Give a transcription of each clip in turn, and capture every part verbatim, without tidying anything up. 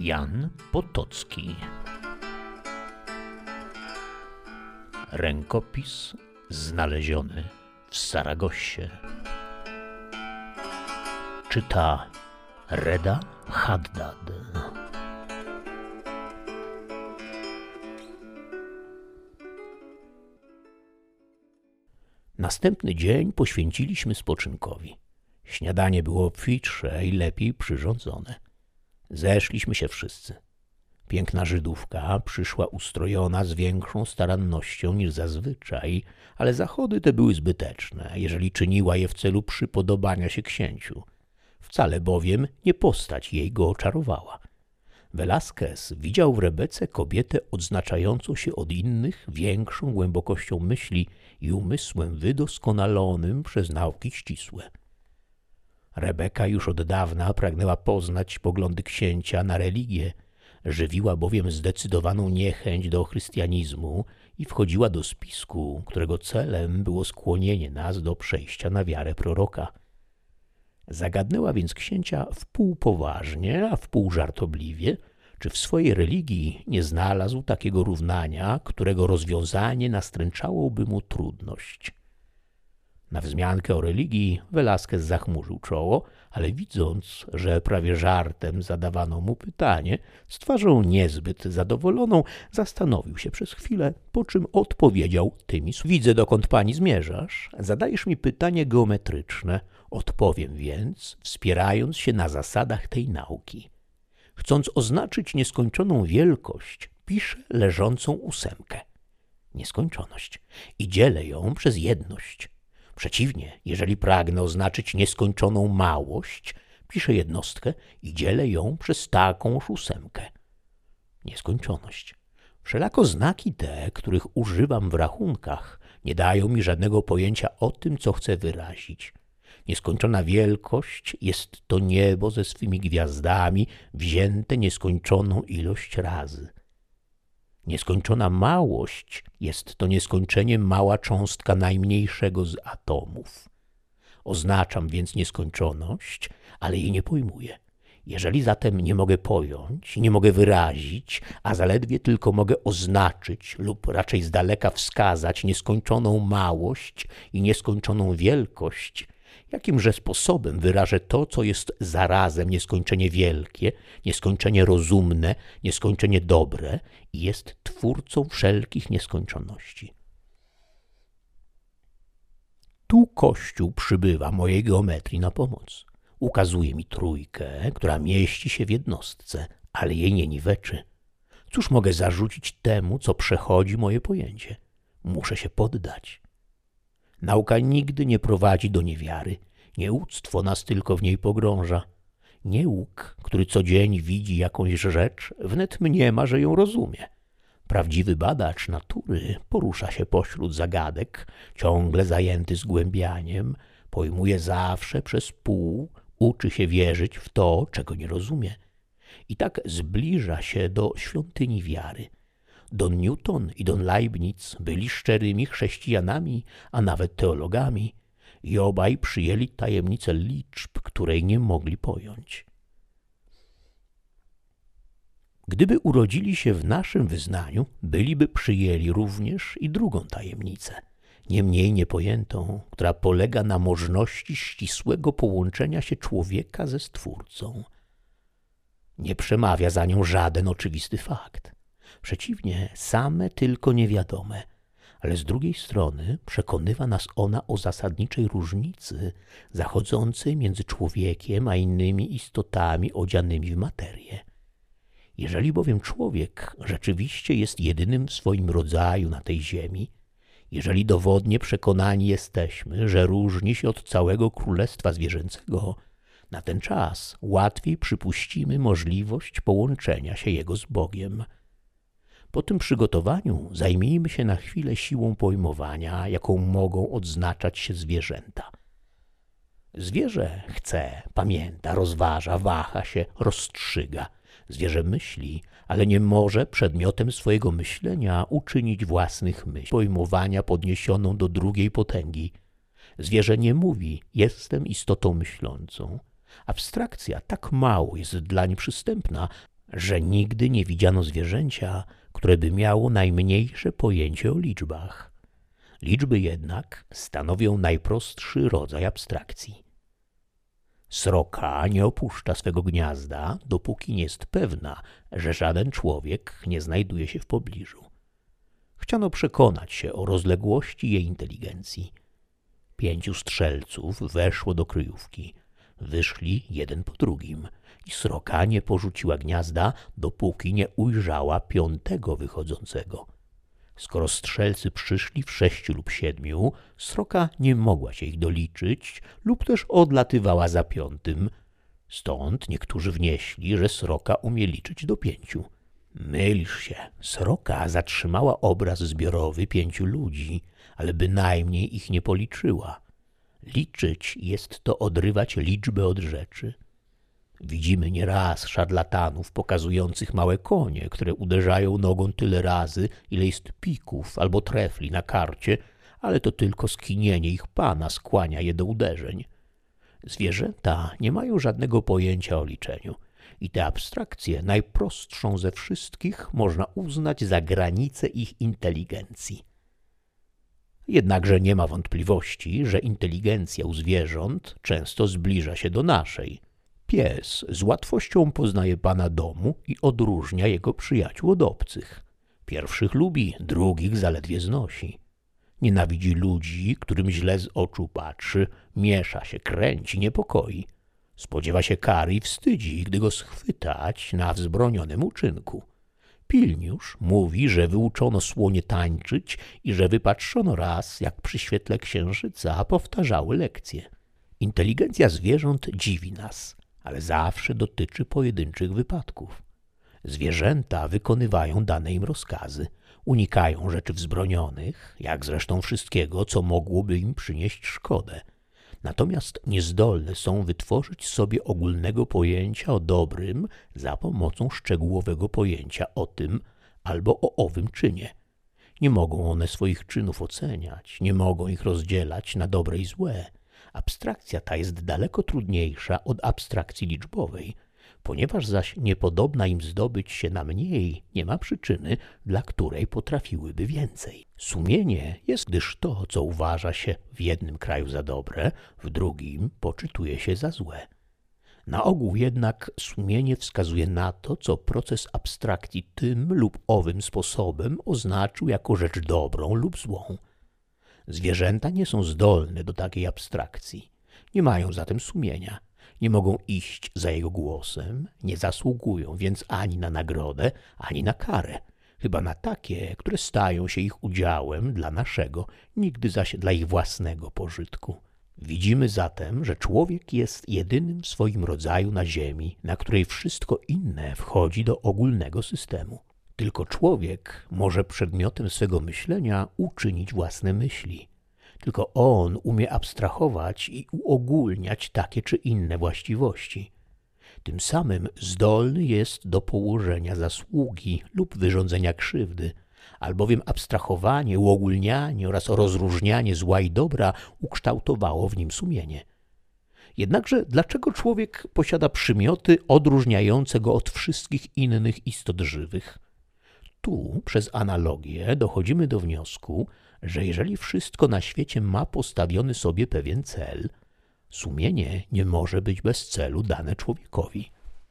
Jan Potocki. Rękopis znaleziony w Saragossie. Czyta Reda Haddad. Następny dzień poświęciliśmy spoczynkowi. Śniadanie było obfitsze i lepiej przyrządzone. Zeszliśmy się wszyscy. Piękna Żydówka przyszła ustrojona z większą starannością niż zazwyczaj, ale zachody te były zbyteczne, jeżeli czyniła je w celu przypodobania się księciu. Wcale bowiem nie postać jej go oczarowała. Velasquez widział w Rebece kobietę odznaczającą się od innych większą głębokością myśli i umysłem wydoskonalonym przez nauki ścisłe. Rebeka już od dawna pragnęła poznać poglądy księcia na religię, żywiła bowiem zdecydowaną niechęć do chrystianizmu i wchodziła do spisku, którego celem było skłonienie nas do przejścia na wiarę proroka. Zagadnęła więc księcia wpół poważnie, a wpół żartobliwie, czy w swojej religii nie znalazł takiego równania, którego rozwiązanie nastręczałoby mu trudność. Na wzmiankę o religii Velasquez zachmurzył czoło, ale widząc, że prawie żartem zadawano mu pytanie, z twarzą niezbyt zadowoloną zastanowił się przez chwilę, po czym odpowiedział tymi słowami: Widzę, dokąd pani zmierzasz. Zadajesz mi pytanie geometryczne. Odpowiem więc, wspierając się na zasadach tej nauki. Chcąc oznaczyć nieskończoną wielkość, piszę leżącą ósemkę. Nieskończoność. I dzielę ją przez jedność. Przeciwnie, jeżeli pragnę oznaczyć nieskończoną małość, piszę jednostkę i dzielę ją przez takąż ósemkę. Nieskończoność. Wszelako znaki te, których używam w rachunkach, nie dają mi żadnego pojęcia o tym, co chcę wyrazić. Nieskończona wielkość jest to niebo ze swymi gwiazdami, wzięte nieskończoną ilość razy. Nieskończona małość jest to nieskończenie mała cząstka najmniejszego z atomów. Oznaczam więc nieskończoność, ale jej nie pojmuję. Jeżeli zatem nie mogę pojąć, nie mogę wyrazić, a zaledwie tylko mogę oznaczyć lub raczej z daleka wskazać nieskończoną małość i nieskończoną wielkość, jakimże sposobem wyrażę to, co jest zarazem nieskończenie wielkie, nieskończenie rozumne, nieskończenie dobre i jest twórcą wszelkich nieskończoności. Tu Kościół przybywa mojej geometrii na pomoc. Ukazuje mi trójkę, która mieści się w jednostce, ale jej nie niweczy. Cóż mogę zarzucić temu, co przechodzi moje pojęcie? Muszę się poddać. Nauka nigdy nie prowadzi do niewiary. Nieuctwo nas tylko w niej pogrąża. Nieuk, który co dzień widzi jakąś rzecz, wnet mniema, że ją rozumie. Prawdziwy badacz natury porusza się pośród zagadek, ciągle zajęty zgłębianiem, pojmuje zawsze przez pół, uczy się wierzyć w to, czego nie rozumie. I tak zbliża się do świątyni wiary. Don Newton i Don Leibniz byli szczerymi chrześcijanami, a nawet teologami i obaj przyjęli tajemnicę liczb, której nie mogli pojąć. Gdyby urodzili się w naszym wyznaniu, byliby przyjęli również i drugą tajemnicę, nie mniej niepojętą, która polega na możności ścisłego połączenia się człowieka ze Stwórcą. Nie przemawia za nią żaden oczywisty fakt. Przeciwnie, same tylko niewiadome, ale z drugiej strony przekonywa nas ona o zasadniczej różnicy zachodzącej między człowiekiem a innymi istotami odzianymi w materię. Jeżeli bowiem człowiek rzeczywiście jest jedynym w swoim rodzaju na tej ziemi, jeżeli dowodnie przekonani jesteśmy, że różni się od całego królestwa zwierzęcego, na ten czas łatwiej przypuścimy możliwość połączenia się jego z Bogiem. Po tym przygotowaniu zajmijmy się na chwilę siłą pojmowania, jaką mogą odznaczać się zwierzęta. Zwierzę chce, pamięta, rozważa, waha się, rozstrzyga. Zwierzę myśli, ale nie może przedmiotem swojego myślenia uczynić własnych myśli, pojmowania podniesioną do drugiej potęgi. Zwierzę nie mówi, jestem istotą myślącą. Abstrakcja tak mało jest dlań przystępna, że nigdy nie widziano zwierzęcia, które by miało najmniejsze pojęcie o liczbach. Liczby jednak stanowią najprostszy rodzaj abstrakcji. Sroka nie opuszcza swego gniazda, dopóki nie jest pewna, że żaden człowiek nie znajduje się w pobliżu. Chciano przekonać się o rozległości jej inteligencji. Pięciu strzelców weszło do kryjówki. Wyszli jeden po drugim i sroka nie porzuciła gniazda, dopóki nie ujrzała piątego wychodzącego. Skoro strzelcy przyszli w sześciu lub siedmiu, sroka nie mogła się ich doliczyć lub też odlatywała za piątym. Stąd niektórzy wnieśli, że sroka umie liczyć do pięciu. Mylisz się. Sroka zatrzymała obraz zbiorowy pięciu ludzi, ale bynajmniej ich nie policzyła. Liczyć jest to odrywać liczbę od rzeczy. Widzimy nieraz szarlatanów pokazujących małe konie, które uderzają nogą tyle razy, ile jest pików albo trefli na karcie, ale to tylko skinienie ich pana skłania je do uderzeń. Zwierzęta nie mają żadnego pojęcia o liczeniu i tę abstrakcję, najprostszą ze wszystkich, można uznać za granicę ich inteligencji. Jednakże nie ma wątpliwości, że inteligencja u zwierząt często zbliża się do naszej. Pies z łatwością poznaje pana domu i odróżnia jego przyjaciół od obcych. Pierwszych lubi, drugich zaledwie znosi. Nienawidzi ludzi, którym źle z oczu patrzy, miesza się, kręci, niepokoi. Spodziewa się kary i wstydzi, gdy go schwytać na wzbronionym uczynku. Pilniusz mówi, że wyuczono słonie tańczyć i że wypatrzono raz, jak przy świetle księżyca powtarzały lekcje. Inteligencja zwierząt dziwi nas, ale zawsze dotyczy pojedynczych wypadków. Zwierzęta wykonywają dane im rozkazy, unikają rzeczy wzbronionych, jak zresztą wszystkiego, co mogłoby im przynieść szkodę. Natomiast niezdolne są wytworzyć sobie ogólnego pojęcia o dobrym za pomocą szczegółowego pojęcia o tym albo o owym czynie. Nie mogą one swoich czynów oceniać, nie mogą ich rozdzielać na dobre i złe. Abstrakcja ta jest daleko trudniejsza od abstrakcji liczbowej. Ponieważ zaś niepodobna im zdobyć się na mniej, nie ma przyczyny, dla której potrafiłyby więcej. Sumienie jest, gdyż to, co uważa się w jednym kraju za dobre, w drugim poczytuje się za złe. Na ogół jednak sumienie wskazuje na to, co proces abstrakcji tym lub owym sposobem oznaczył jako rzecz dobrą lub złą. Zwierzęta nie są zdolne do takiej abstrakcji, nie mają zatem sumienia. Nie mogą iść za jego głosem, nie zasługują więc ani na nagrodę, ani na karę, chyba na takie, które stają się ich udziałem dla naszego, nigdy zaś dla ich własnego pożytku. Widzimy zatem, że człowiek jest jedynym w swoim rodzaju na ziemi, na której wszystko inne wchodzi do ogólnego systemu. Tylko człowiek może przedmiotem swego myślenia uczynić własne myśli. Tylko on umie abstrahować i uogólniać takie czy inne właściwości. Tym samym zdolny jest do położenia zasługi lub wyrządzenia krzywdy, albowiem abstrahowanie, uogólnianie oraz rozróżnianie zła i dobra ukształtowało w nim sumienie. Jednakże dlaczego człowiek posiada przymioty odróżniające go od wszystkich innych istot żywych? Tu przez analogię dochodzimy do wniosku, że jeżeli wszystko na świecie ma postawiony sobie pewien cel, sumienie nie może być bez celu dane człowiekowi.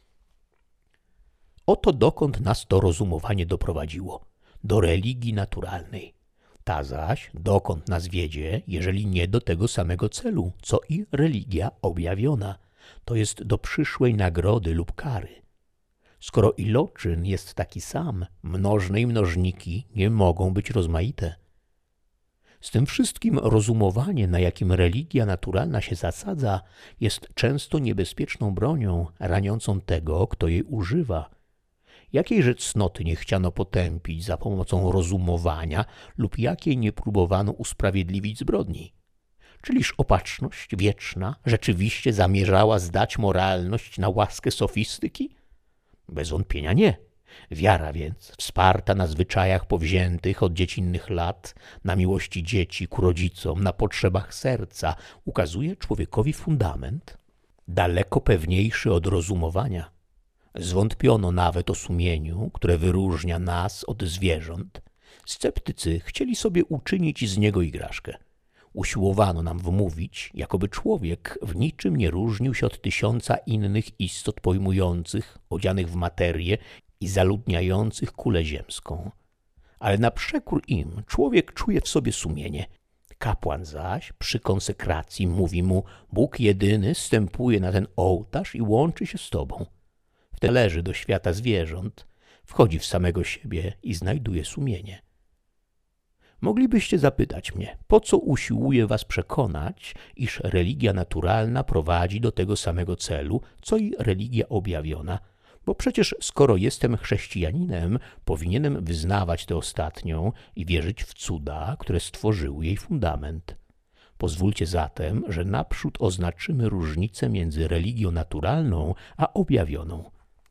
Oto dokąd nas to rozumowanie doprowadziło, do religii naturalnej. Ta zaś dokąd nas wiedzie, jeżeli nie do tego samego celu, co i religia objawiona, to jest do przyszłej nagrody lub kary. Skoro iloczyn jest taki sam, mnożne i mnożniki nie mogą być rozmaite. Z tym wszystkim rozumowanie, na jakim religia naturalna się zasadza, jest często niebezpieczną bronią raniącą tego, kto jej używa. Jakiejże cnoty nie chciano potępić za pomocą rozumowania lub jakiej nie próbowano usprawiedliwić zbrodni? Czyliż opatrzność wieczna rzeczywiście zamierzała zdać moralność na łaskę sofistyki? Bez wątpienia nie. Wiara więc, wsparta na zwyczajach powziętych od dziecinnych lat, na miłości dzieci ku rodzicom, na potrzebach serca, ukazuje człowiekowi fundament daleko pewniejszy od rozumowania. Zwątpiono nawet o sumieniu, które wyróżnia nas od zwierząt. Sceptycy chcieli sobie uczynić z niego igraszkę. Usiłowano nam wmówić, jakoby człowiek w niczym nie różnił się od tysiąca innych istot pojmujących, odzianych w materię i zaludniających kulę ziemską. Ale na przekór im człowiek czuje w sobie sumienie. Kapłan zaś przy konsekracji mówi mu: Bóg jedyny zstępuje na ten ołtarz i łączy się z tobą. Wtedy leży do świata zwierząt, wchodzi w samego siebie i znajduje sumienie. Moglibyście zapytać mnie, po co usiłuję was przekonać, iż religia naturalna prowadzi do tego samego celu, co i religia objawiona, bo przecież skoro jestem chrześcijaninem, powinienem wyznawać tę ostatnią i wierzyć w cuda, które stworzyły jej fundament. Pozwólcie zatem, że naprzód oznaczymy różnicę między religią naturalną a objawioną.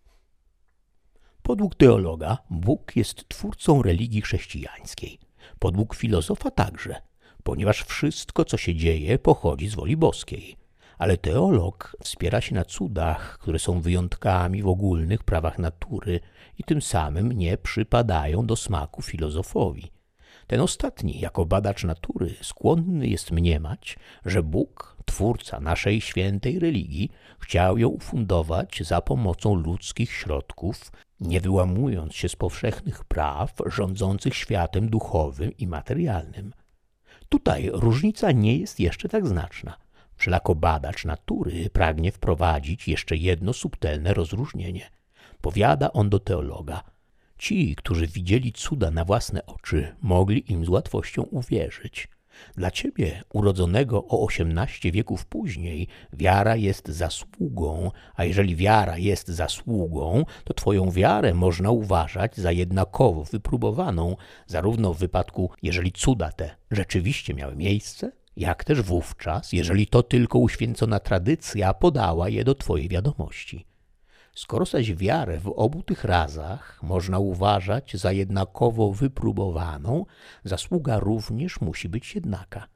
Podług teologa Bóg jest twórcą religii chrześcijańskiej. Podług filozofa także, ponieważ wszystko, co się dzieje, pochodzi z woli boskiej. Ale teolog wspiera się na cudach, które są wyjątkami w ogólnych prawach natury i tym samym nie przypadają do smaku filozofowi. Ten ostatni, jako badacz natury, skłonny jest mniemać, że Bóg, twórca naszej świętej religii, chciał ją ufundować za pomocą ludzkich środków, nie wyłamując się z powszechnych praw rządzących światem duchowym i materialnym. Tutaj różnica nie jest jeszcze tak znaczna. Wszelako badacz natury pragnie wprowadzić jeszcze jedno subtelne rozróżnienie. Powiada on do teologa: ci, którzy widzieli cuda na własne oczy, mogli im z łatwością uwierzyć. Dla ciebie, urodzonego o osiemnaście wieków później, wiara jest zasługą, a jeżeli wiara jest zasługą, to twoją wiarę można uważać za jednakowo wypróbowaną, zarówno w wypadku, jeżeli cuda te rzeczywiście miały miejsce, jak też wówczas, jeżeli to tylko uświęcona tradycja podała je do twojej wiadomości. Skoro zaś wiarę w obu tych razach można uważać za jednakowo wypróbowaną, zasługa również musi być jednaka.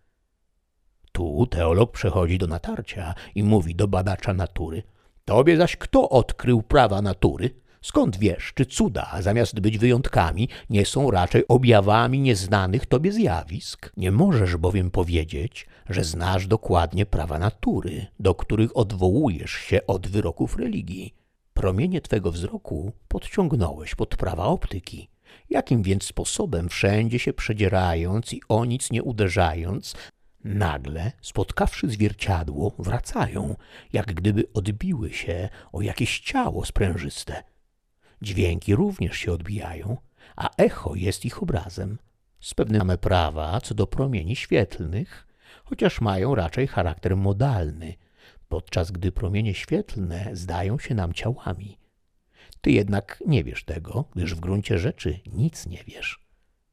Tu teolog przechodzi do natarcia i mówi do badacza natury: tobie zaś kto odkrył prawa natury? Skąd wiesz, czy cuda, zamiast być wyjątkami, nie są raczej objawami nieznanych tobie zjawisk? Nie możesz bowiem powiedzieć, że znasz dokładnie prawa natury, do których odwołujesz się od wyroków religii. Promienie twego wzroku podciągnąłeś pod prawa optyki. Jakim więc sposobem, wszędzie się przedzierając i o nic nie uderzając, nagle, spotkawszy zwierciadło, wracają, jak gdyby odbiły się o jakieś ciało sprężyste? Dźwięki również się odbijają, a echo jest ich obrazem. Z pewnym mamy prawa co do promieni świetlnych, chociaż mają raczej charakter modalny, podczas gdy promienie świetlne zdają się nam ciałami. Ty jednak nie wiesz tego, gdyż w gruncie rzeczy nic nie wiesz.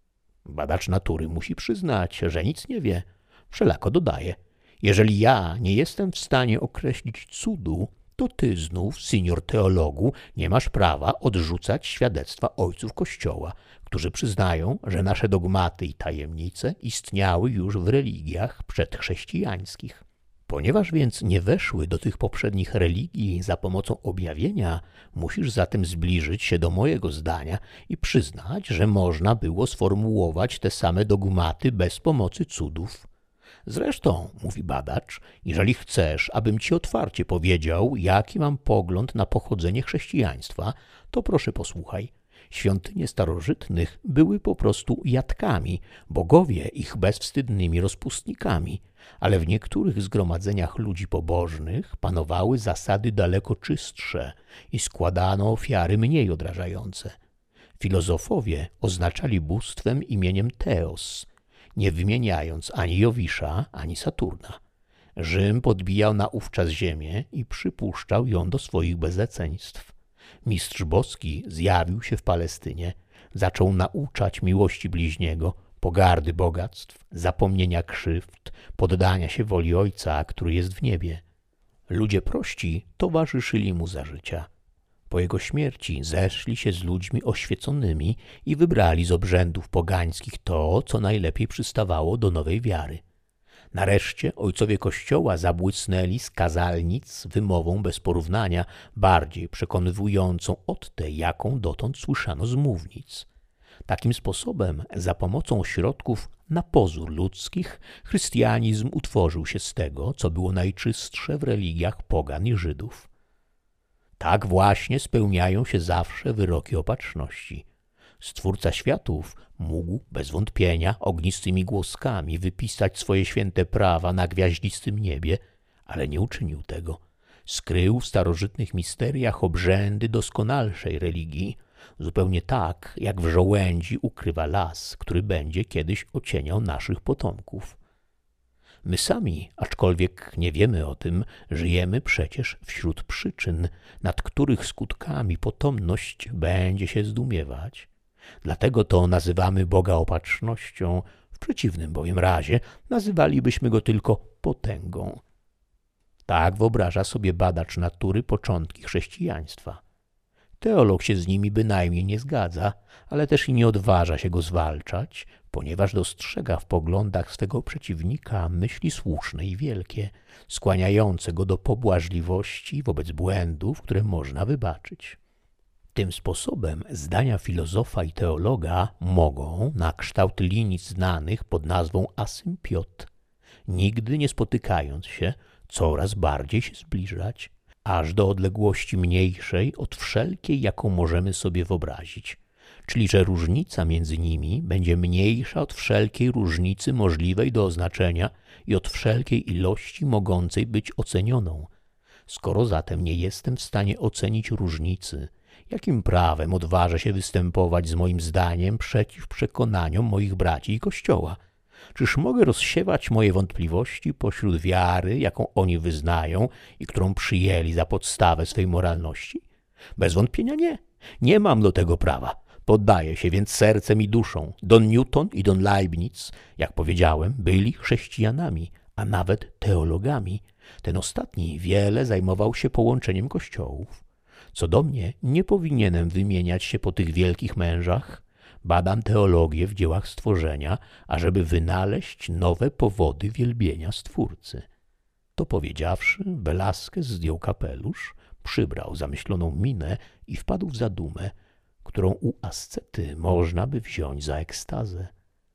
Badacz natury musi przyznać, że nic nie wie. Wszelako dodaje: jeżeli ja nie jestem w stanie określić cudu, to ty znów, senior teologu, nie masz prawa odrzucać świadectwa ojców Kościoła, którzy przyznają, że nasze dogmaty i tajemnice istniały już w religiach przedchrześcijańskich. Ponieważ więc nie weszły do tych poprzednich religii za pomocą objawienia, musisz zatem zbliżyć się do mojego zdania i przyznać, że można było sformułować te same dogmaty bez pomocy cudów. Zresztą, mówi badacz, jeżeli chcesz, abym ci otwarcie powiedział, jaki mam pogląd na pochodzenie chrześcijaństwa, to proszę posłuchaj. Świątynie starożytnych były po prostu jatkami, bogowie ich bezwstydnymi rozpustnikami, ale w niektórych zgromadzeniach ludzi pobożnych panowały zasady daleko czystsze i składano ofiary mniej odrażające. Filozofowie oznaczali bóstwem imieniem Theos, nie wymieniając ani Jowisza, ani Saturna. Rzym podbijał naówczas ziemię i przypuszczał ją do swoich bezeceństw. Mistrz boski zjawił się w Palestynie, zaczął nauczać miłości bliźniego, pogardy bogactw, zapomnienia krzywd, poddania się woli Ojca, który jest w niebie. Ludzie prości towarzyszyli mu za życia. Po jego śmierci zeszli się z ludźmi oświeconymi i wybrali z obrzędów pogańskich to, co najlepiej przystawało do nowej wiary. Nareszcie ojcowie Kościoła zabłysnęli z kazalnic wymową bez porównania, bardziej przekonywującą od tej, jaką dotąd słyszano z mównic. Takim sposobem, za pomocą środków na pozór ludzkich, chrystianizm utworzył się z tego, co było najczystsze w religiach pogan i Żydów. Tak właśnie spełniają się zawsze wyroki opatrzności. Stwórca światów mógł bez wątpienia ognistymi głoskami wypisać swoje święte prawa na gwiaździstym niebie, ale nie uczynił tego. Skrył w starożytnych misteriach obrzędy doskonalszej religii, zupełnie tak, jak w żołędzi ukrywa las, który będzie kiedyś ocieniał naszych potomków. My sami, aczkolwiek nie wiemy o tym, żyjemy przecież wśród przyczyn, nad których skutkami potomność będzie się zdumiewać. Dlatego to nazywamy Boga opatrznością, w przeciwnym bowiem razie nazywalibyśmy go tylko potęgą. Tak wyobraża sobie badacz natury początki chrześcijaństwa. Teolog się z nimi bynajmniej nie zgadza, ale też i nie odważa się go zwalczać, ponieważ dostrzega w poglądach swego przeciwnika myśli słuszne i wielkie, skłaniające go do pobłażliwości wobec błędów, które można wybaczyć. Tym sposobem zdania filozofa i teologa mogą, na kształt linii znanych pod nazwą asympiot, nigdy nie spotykając się, coraz bardziej się zbliżać, aż do odległości mniejszej od wszelkiej, jaką możemy sobie wyobrazić, czyli że różnica między nimi będzie mniejsza od wszelkiej różnicy możliwej do oznaczenia i od wszelkiej ilości mogącej być ocenioną. Skoro zatem nie jestem w stanie ocenić różnicy, jakim prawem odważę się występować z moim zdaniem przeciw przekonaniom moich braci i Kościoła? Czyż mogę rozsiewać moje wątpliwości pośród wiary, jaką oni wyznają i którą przyjęli za podstawę swej moralności? Bez wątpienia nie. Nie mam do tego prawa. Poddaję się więc sercem i duszą. Don Newton i Don Leibniz, jak powiedziałem, byli chrześcijanami, a nawet teologami. Ten ostatni wiele zajmował się połączeniem kościołów. Co do mnie, nie powinienem wymieniać się po tych wielkich mężach. Badam teologię w dziełach stworzenia, ażeby wynaleźć nowe powody wielbienia Stwórcy. To powiedziawszy, Velasquez zdjął kapelusz, przybrał zamyśloną minę i wpadł w zadumę, którą u ascety można by wziąć za ekstazę.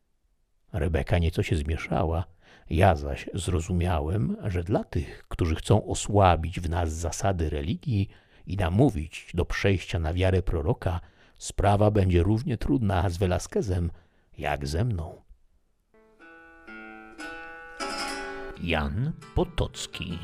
Rebeka nieco się zmieszała, ja zaś zrozumiałem, że dla tych, którzy chcą osłabić w nas zasady religii i namówić do przejścia na wiarę proroka, sprawa będzie równie trudna z Velasquezem, jak ze mną. Jan Potocki.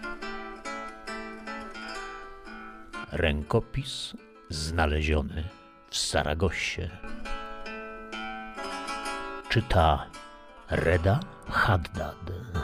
Rękopis znaleziony w Saragossie. Czyta Reda Haddad.